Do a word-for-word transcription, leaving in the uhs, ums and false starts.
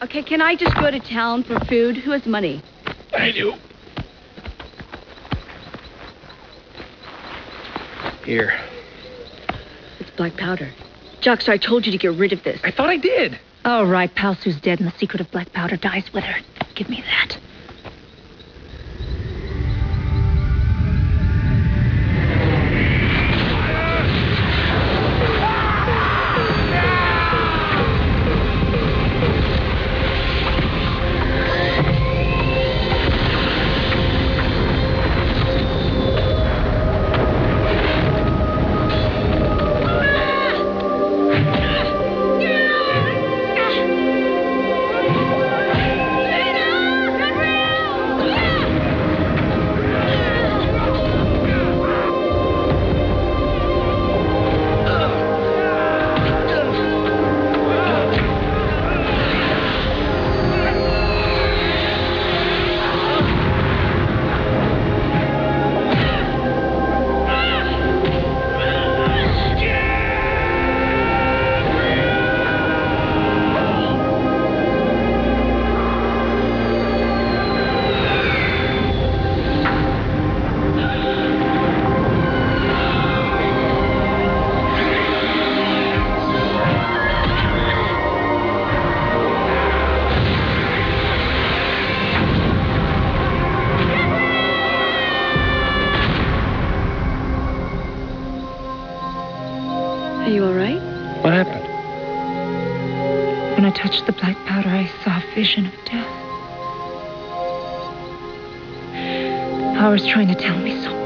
Okay, can I just go to town for food? Who has money? I do. Here. It's black powder. Joxer, I told you to get rid of this. I thought I did. Oh, right. Pal Sue's dead and the secret of black powder dies with her. Give me that. Are you all right? What happened? When I touched the black powder, I saw a vision of death. Power's trying to tell me something.